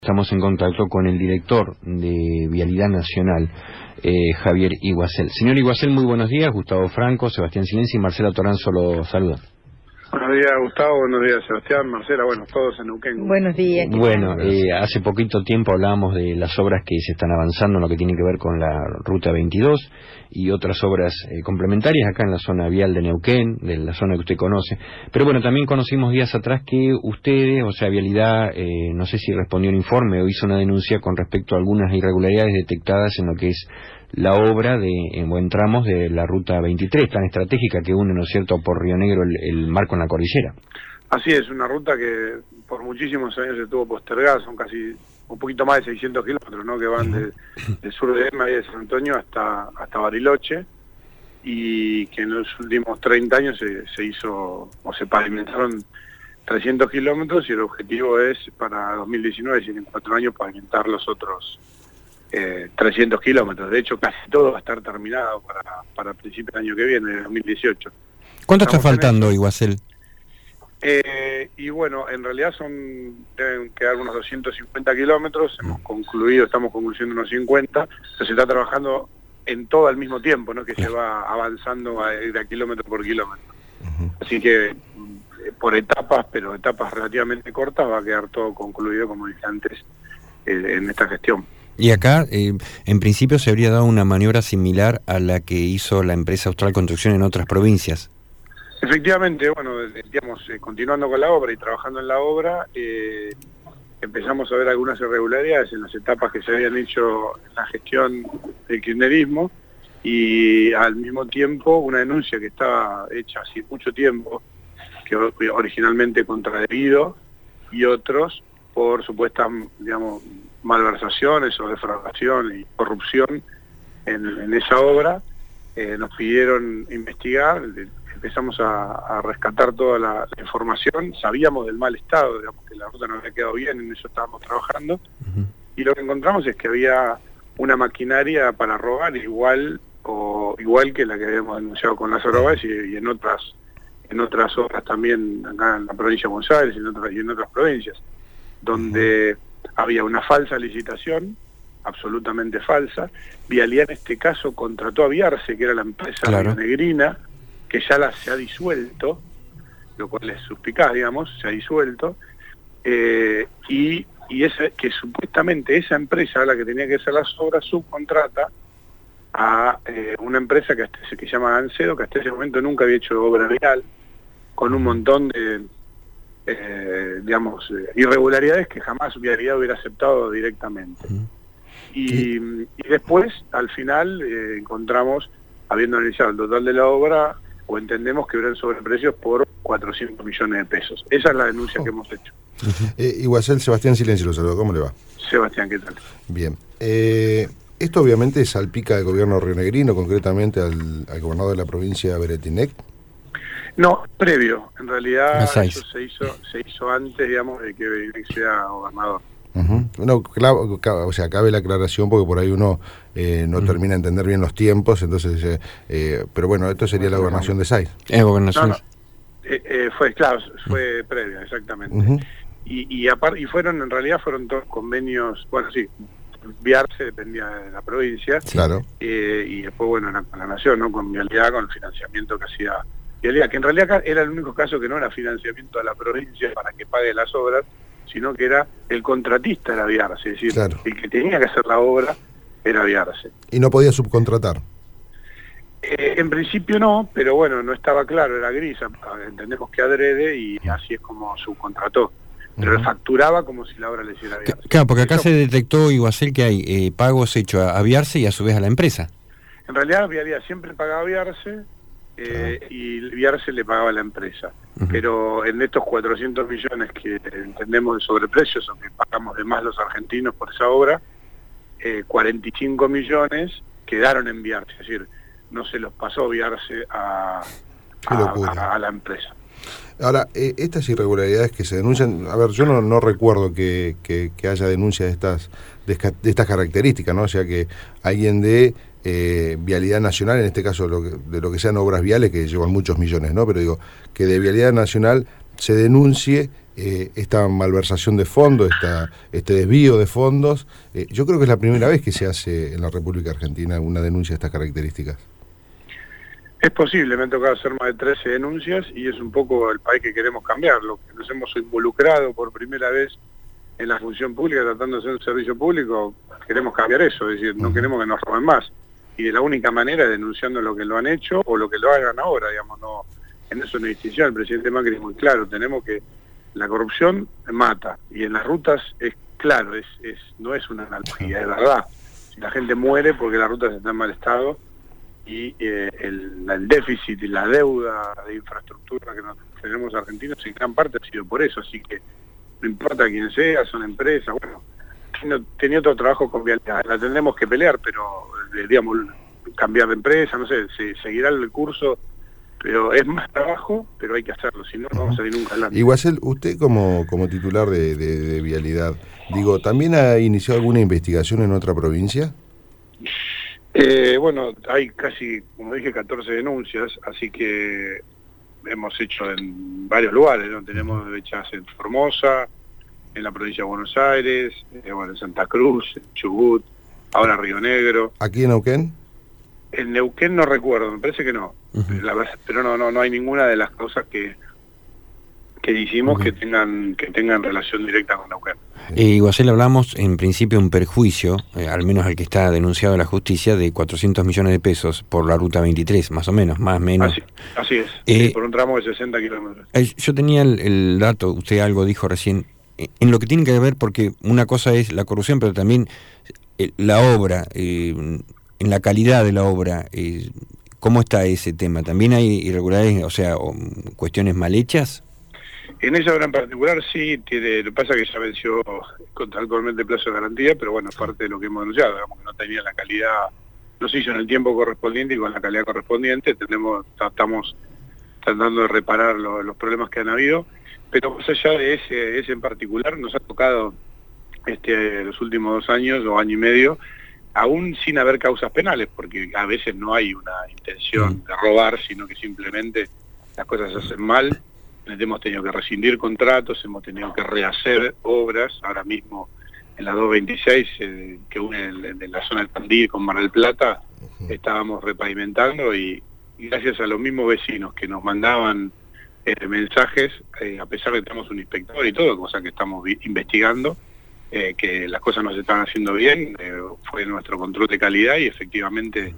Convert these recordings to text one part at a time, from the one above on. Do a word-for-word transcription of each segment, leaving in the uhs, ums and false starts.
Estamos en contacto con el director de Vialidad Nacional, eh, Javier Iguacel. Señor Iguacel, muy buenos días. Gustavo Franco, Sebastián Silenzi y Marcela Toranzo lo saludan. Buenos días, Gustavo. Buenos días, Sebastián, Marcela. Bueno, todos en Neuquén. Buenos días. Bueno, eh, hace poquito tiempo hablábamos de las obras que se están avanzando en lo que tiene que ver con la Ruta veintidós y otras obras eh, complementarias acá en la zona vial de Neuquén, de la zona que usted conoce. Pero bueno, también conocimos días atrás que ustedes, o sea, Vialidad, eh, no sé si respondió un informe o hizo una denuncia con respecto a algunas irregularidades detectadas en lo que es la obra de en buen tramos de la Ruta veintitrés, tan estratégica que une, ¿no es cierto?, por Río Negro el, el mar con la cordillera. Así es, una ruta que por muchísimos años se tuvo postergada, son casi un poquito más de seiscientos kilómetros, ¿no?, que van de, del sur de Ema y de San Antonio hasta hasta Bariloche, y que en los últimos treinta años se, se hizo, o se pavimentaron trescientos kilómetros, y el objetivo es para dos mil diecinueve, si en cuatro años, pavimentar los otros Eh, trescientos kilómetros. De hecho, casi todo va a estar terminado para, para principios del año que viene, de dos mil dieciocho. ¿Cuánto está faltando, Iguacel? Eh, y bueno, en realidad son deben quedar unos doscientos cincuenta kilómetros, hemos concluido, estamos concluyendo unos cincuenta, pero se está trabajando en todo al mismo tiempo, ¿no?, que se va avanzando a, de a kilómetro por kilómetro. Uh-huh. Así que eh, por etapas, pero etapas relativamente cortas, va a quedar todo concluido, como dije antes, eh, en esta gestión. Y acá, eh, en principio, se habría dado una maniobra similar a la que hizo la empresa Austral Construcción en otras provincias. Efectivamente, bueno, digamos, eh, continuando con la obra y trabajando en la obra, eh, empezamos a ver algunas irregularidades en las etapas que se habían hecho en la gestión del kirchnerismo, y al mismo tiempo una denuncia que estaba hecha hace mucho tiempo, que originalmente contra Debido y otros, por supuestas, digamos, malversaciones o defraudación y corrupción en, en esa obra. Eh, nos pidieron investigar, empezamos a, a rescatar toda la, la información, sabíamos del mal estado, digamos, que la ruta no había quedado bien, en eso estábamos trabajando, uh-huh. Y lo que encontramos es que había una maquinaria para robar igual o igual que la que habíamos denunciado con las Orobaes y, y en otras en otras obras también acá en la provincia de Buenos Aires y en otras, y en otras provincias, donde uh-huh. había una falsa licitación, absolutamente falsa. Vialidad en este caso contrató a Viarce, que era la empresa claro. rionegrina, que ya la, se ha disuelto, lo cual es suspicaz, digamos, se ha disuelto, eh, y, y esa, que supuestamente esa empresa, la que tenía que hacer las obras, subcontrata a eh, una empresa que, hasta, que se llama Gancedo, que hasta ese momento nunca había hecho obra vial, con un montón de... Eh, digamos, eh, irregularidades que jamás Vialidad hubiera aceptado directamente. Uh-huh. y, y después, al final, eh, encontramos, habiendo analizado el total de la obra, o entendemos que eran sobreprecios por cuatrocientos millones de pesos. Esa es la denuncia oh. que hemos hecho. Uh-huh. eh, Iguacel, Sebastián Silenzi lo saludo. ¿Cómo le va? Sebastián, ¿qué tal? Bien. Eh, esto obviamente salpica al gobierno rionegrino, concretamente al, al gobernador de la provincia, Beretinec. No, previo. En realidad eso se hizo se hizo antes, digamos, de que Beretinec sea gobernador. Uh-huh. No, claro, o sea, cabe la aclaración porque por ahí uno eh, no uh-huh. termina de entender bien los tiempos, entonces, eh, eh, pero bueno, esto sería la gobernación de Sáiz. ¿Es gobernación? No, no. Eh, eh, fue, claro, fue uh-huh. previa, exactamente. Uh-huh. Y y, apar, y fueron, en realidad, fueron todos convenios, bueno, sí, Viarce dependía de la provincia, claro. eh, y después, bueno, en la, con la Nación, ¿no?, con Vialidad, con el financiamiento que hacía Vialidad, que en realidad era el único caso que no era financiamiento a la provincia para que pague las obras, sino que era el contratista era Viarce, es decir, claro. el que tenía que hacer la obra era Viarce. ¿Y no podía subcontratar? Eh, en principio no, pero bueno, no estaba claro, era gris, entendemos que adrede, y así es como subcontrató. Pero uh-huh. facturaba como si la obra le hiciera Viarce. Claro, porque acá Eso, se detectó, Iguacel, que hay eh, pagos hechos a, a Viarce y a su vez a la empresa. En realidad Vialidad siempre pagaba a Viarce, Eh, uh-huh. y Viarce le pagaba a la empresa, uh-huh. pero en estos cuatrocientos millones que entendemos de sobreprecios, o que pagamos de más los argentinos por esa obra, eh, cuarenta y cinco millones quedaron en Viarce, es decir, no se los pasó Viarce a, a, a, a la empresa. Ahora, eh, estas irregularidades que se denuncian, a ver, yo no, no recuerdo que, que, que haya denuncias de estas, de, de estas características, ¿no? O sea, que alguien de eh, Vialidad Nacional, en este caso lo que, de lo que sean obras viales, que llevan muchos millones, ¿no? Pero digo, que de Vialidad Nacional se denuncie eh, esta malversación de fondos, esta, este desvío de fondos. Eh, yo creo que es la primera vez que se hace en la República Argentina una denuncia de estas características. Es posible, me ha tocado hacer más de trece denuncias y es un poco el país que queremos cambiar, lo que nos hemos involucrado por primera vez en la función pública tratando de hacer un servicio público. Queremos cambiar eso, es decir, no queremos que nos roben más. Y de la única manera es denunciando lo que lo han hecho o lo que lo hagan ahora, digamos, no, en eso no hay distinción. El presidente Macri es muy claro, tenemos que, la corrupción mata, y en las rutas es claro, es, es no es una analogía, es verdad. Si la gente muere porque las rutas están en mal estado, y eh, el, el déficit y la deuda de infraestructura que nos tenemos argentinos en gran parte ha sido por eso, así que no importa quién sea, son empresas, bueno, no, tenía otro trabajo con vialidad, la tendremos que pelear, pero eh, digamos, cambiar de empresa, no sé, se, seguirá el curso, pero es más trabajo, pero hay que hacerlo, si no, no vamos a salir nunca adelante. Y Guasel, usted como, como titular de, de, de vialidad, digo, ¿también ha iniciado alguna investigación en otra provincia? Eh, bueno, hay casi, como dije, catorce denuncias, así que hemos hecho en varios lugares, ¿no? Tenemos hechas en Formosa, en la provincia de Buenos Aires, eh, bueno, en Santa Cruz, en Chubut, ahora Río Negro. ¿Aquí en Neuquén? En Neuquén no recuerdo, me parece que no, uh-huh. la verdad, pero no, no, no hay ninguna de las causas que que hicimos uh-huh. que tengan que tengan relación directa con Neuquén. Eh, Guasel, hablamos en principio de un perjuicio, eh, al menos al que está denunciado a la justicia, de cuatrocientos millones de pesos por la ruta veintitrés, más o menos, más o menos. Así, así es, eh, sí, por un tramo de sesenta kilómetros. Eh, yo tenía el, el dato, usted algo dijo recién, eh, en lo que tiene que ver, porque una cosa es la corrupción, pero también eh, la obra, eh, en la calidad de la obra, eh, ¿cómo está ese tema? ¿También hay irregularidades, o sea, o, cuestiones mal hechas? En esa obra en particular sí, tiene, lo que pasa es que ya venció contractualmente el plazo de garantía, pero bueno, es parte de lo que hemos denunciado, digamos que no tenía la calidad, no se hizo en el tiempo correspondiente y con la calidad correspondiente, tenemos, estamos tratando de reparar lo, los problemas que han habido, pero más allá de ese, ese en particular, nos ha tocado este los últimos dos años o año y medio, aún sin haber causas penales, porque a veces no hay una intención de robar, sino que simplemente las cosas se hacen mal. Hemos tenido que rescindir contratos, hemos tenido que rehacer obras, ahora mismo en la doscientos veintiséis, eh, que une en, en la zona del Tandil con Mar del Plata, uh-huh. estábamos repavimentando y, y gracias a los mismos vecinos que nos mandaban eh, mensajes, eh, a pesar de que tenemos un inspector y todo, cosa que estamos investigando, eh, que las cosas no se están haciendo bien, eh, fue nuestro control de calidad y efectivamente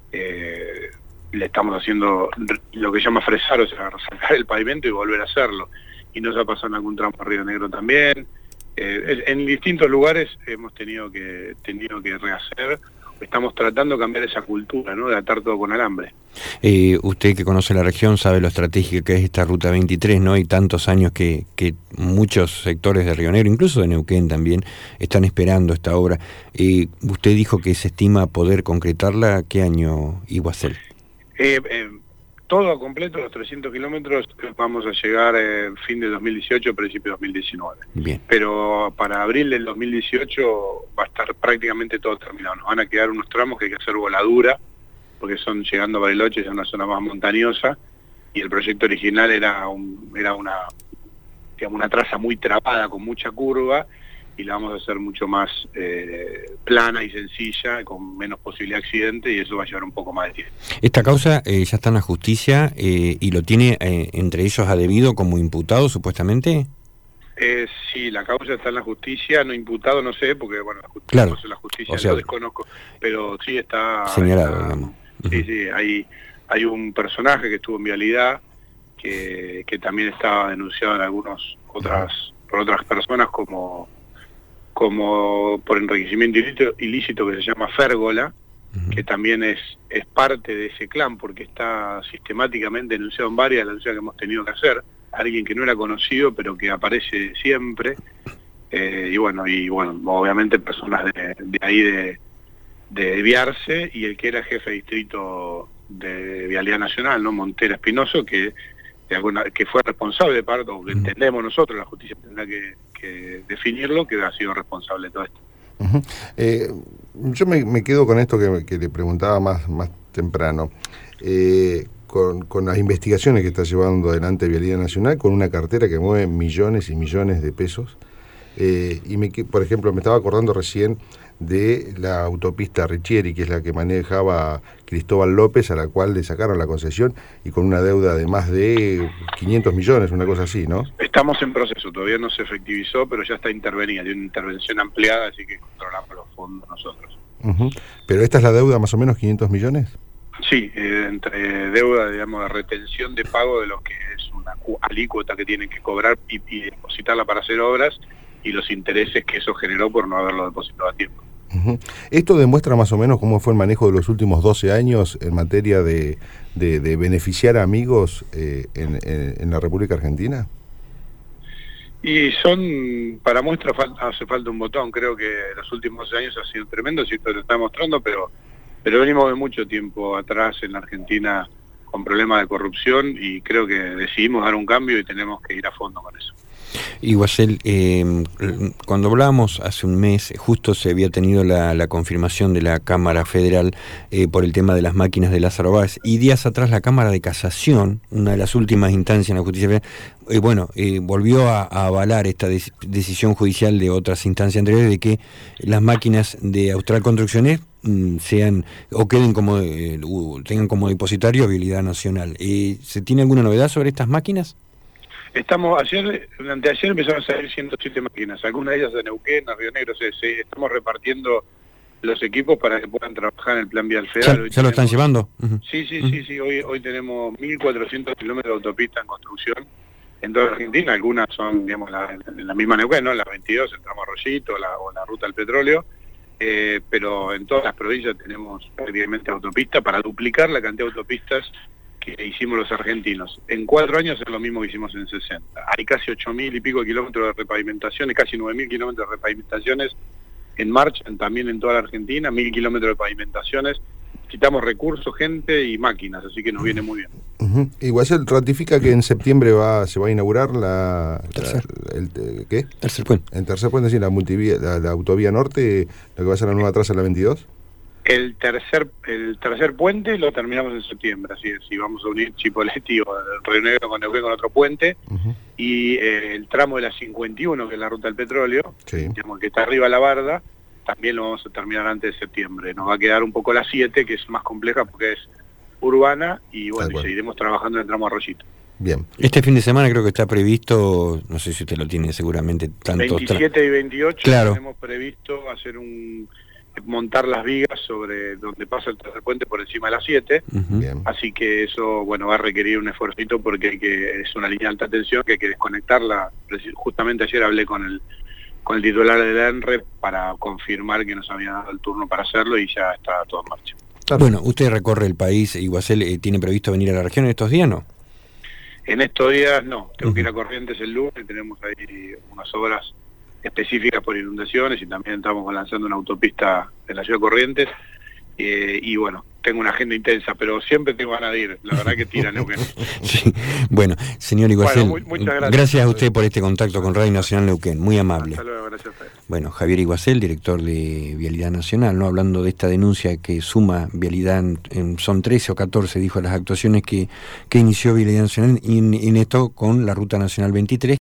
eh, le estamos haciendo lo que se llama fresar, o sea, sacar el pavimento y volver a hacerlo. Y nos ha pasado en algún tramo a Río Negro también. Eh, en distintos lugares hemos tenido que tenido que rehacer. Estamos tratando de cambiar esa cultura, ¿no? De atar todo con alambre. Eh, usted que conoce la región sabe lo estratégica que es esta ruta veintitrés, ¿no? Y tantos años que, que muchos sectores de Río Negro, incluso de Neuquén también, están esperando esta obra. Eh, usted dijo que se estima poder concretarla. ¿Qué año, Guasel? Eh, eh, todo a completo, los trescientos kilómetros, vamos a llegar eh, fin de dos mil dieciocho, principio de dos mil diecinueve. Bien. Pero para abril del dos mil dieciocho va a estar prácticamente todo terminado. Nos van a quedar unos tramos que hay que hacer voladura, porque son llegando a Bariloche, es una zona más montañosa, y el proyecto original era un, era una, digamos, una traza muy trabada, con mucha curva, y la vamos a hacer mucho más eh, plana y sencilla, con menos posibilidad de accidente, y eso va a llevar un poco más de tiempo. Esta causa eh, ya está en la justicia eh, y lo tiene eh, entre ellos a debido como imputado, supuestamente. Eh, sí, la causa está en la justicia, no imputado, no sé, porque bueno, la justicia, claro. no sé, la justicia O sea, lo desconozco, pero sí está señalado, está, digamos. Sí, uh-huh. sí, hay, hay un personaje que estuvo en vialidad, que, que también estaba denunciado en algunos otras, por otras personas como... como por enriquecimiento ilícito, ilícito que se llama Férgola, uh-huh. que también es, es parte de ese clan, porque está sistemáticamente denunciado en varias denuncias que hemos tenido que hacer, alguien que no era conocido, pero que aparece siempre, eh, y bueno, y bueno, obviamente personas de, de ahí de, de Viarse, y el que era jefe de distrito de Vialidad Nacional, ¿no? Montera Espinoso, que de alguna, que fue responsable de parte, o que entendemos nosotros, la justicia tendrá que, que definirlo, que ha sido responsable de todo esto. Uh-huh. eh, yo me, me quedo con esto que, que le preguntaba más, más temprano. Eh, con, con las investigaciones que está llevando adelante Vialidad Nacional, con una cartera que mueve millones y millones de pesos. Eh, y, me, por ejemplo, me estaba acordando recién de la autopista Richieri, que es la que manejaba Cristóbal López, a la cual le sacaron la concesión y con una deuda de más de quinientos millones, una cosa así, ¿no? Estamos en proceso, todavía no se efectivizó, pero ya está intervenida, tiene una intervención ampliada, así que controlamos los fondos nosotros. Uh-huh. ¿Pero esta es la deuda más o menos quinientos millones? Sí, eh, entre deuda, digamos, de retención de pago de lo que es una alícuota que tienen que cobrar y, y depositarla para hacer obras, y los intereses que eso generó por no haberlo depositado a tiempo. Uh-huh. ¿Esto demuestra más o menos cómo fue el manejo de los últimos doce años en materia de, de, de beneficiar a amigos eh, en, en, en la República Argentina? Y son, para muestra falta, hace falta un botón, creo que los últimos años ha sido tremendo, si esto lo está mostrando, pero, pero venimos de mucho tiempo atrás en la Argentina con problemas de corrupción y creo que decidimos dar un cambio y tenemos que ir a fondo con eso. Y Guasel, eh, cuando hablábamos hace un mes, justo se había tenido la, la confirmación de la Cámara Federal eh, por el tema de las máquinas de Lázaro Báez, y días atrás la Cámara de Casación, una de las últimas instancias en la justicia federal, eh, bueno, eh, volvió a, a avalar esta de, decisión judicial de otras instancias anteriores de que las máquinas de Austral Construcciones mm, sean o queden como eh, uh, tengan como depositario Vialidad Nacional. Eh, ¿Se tiene alguna novedad sobre estas máquinas? Estamos, ayer, durante ayer empezaron a salir ciento siete máquinas, algunas de ellas de Neuquén, a Río Negro, se, se, estamos repartiendo los equipos para que puedan trabajar en el plan vial federal. ¿Ya, hoy ya tenemos, lo están llevando? Uh-huh. Sí, sí, uh-huh. sí, sí, hoy, hoy tenemos mil cuatrocientos kilómetros de autopista en construcción en toda Argentina, algunas son, digamos, la, en la misma Neuquén, ¿no? Las veintidós, el tramo Arroyito, la, o la ruta al petróleo, eh, pero en todas las provincias tenemos prácticamente autopista para duplicar la cantidad de autopistas que hicimos los argentinos. En cuatro años es lo mismo que hicimos en sesenta. Hay casi ocho mil y pico de kilómetros de repavimentaciones, casi nueve mil kilómetros de repavimentaciones en marcha, también en toda la Argentina, mil kilómetros de pavimentaciones. Necesitamos recursos, gente y máquinas, así que nos viene muy bien. Uh-huh. Igual se ratifica que en septiembre va se va a inaugurar la... la el, ¿Qué? Tercer puente. En tercer puente, sí, la, multivía, la, la autovía norte, lo que va a ser la nueva traza, la veintidós. El tercer el tercer puente lo terminamos en septiembre, así es, y vamos a unir Chipoleti o Río Negro con Neuquén con otro puente, uh-huh. y eh, el tramo de la cincuenta y uno, que es la ruta del petróleo, sí. digamos, que está arriba de la barda, también lo vamos a terminar antes de septiembre. Nos va a quedar un poco la siete, que es más compleja porque es urbana, y bueno, y seguiremos trabajando en el tramo Arroyito. Bien. Este fin de semana creo que está previsto, no sé si usted lo tiene seguramente, tanto... veintisiete y veintiocho, claro. Tenemos previsto hacer un... montar las vigas sobre donde pasa el tercer puente por encima de las siete, uh-huh. así que eso, bueno, va a requerir un esfuercito porque hay que, es una línea de alta tensión que hay que desconectarla. Justamente ayer hablé con el con el titular del ENRE para confirmar que nos había dado el turno para hacerlo y ya está todo en marcha. Bueno, usted recorre el país, y Guasel, eh, ¿tiene previsto venir a la región en estos días, no? En estos días no, tengo uh-huh. que ir a Corrientes el lunes, tenemos ahí unas obras específicas por inundaciones y también estamos lanzando una autopista en la ciudad de Corrientes, eh, y bueno, tengo una agenda intensa, pero siempre tengo ganas de ir, la verdad que tira Neuquén. Sí. Bueno, señor Iguacel, bueno, muy, gracias. gracias a usted por este contacto con Radio Nacional Neuquén, muy amable. Hasta luego, gracias a usted. Bueno, Javier Iguacel, director de Vialidad Nacional, no hablando de esta denuncia que suma Vialidad, en, en, son trece o catorce, dijo, las actuaciones que, que inició Vialidad Nacional, y en, en esto con la Ruta Nacional veintitrés.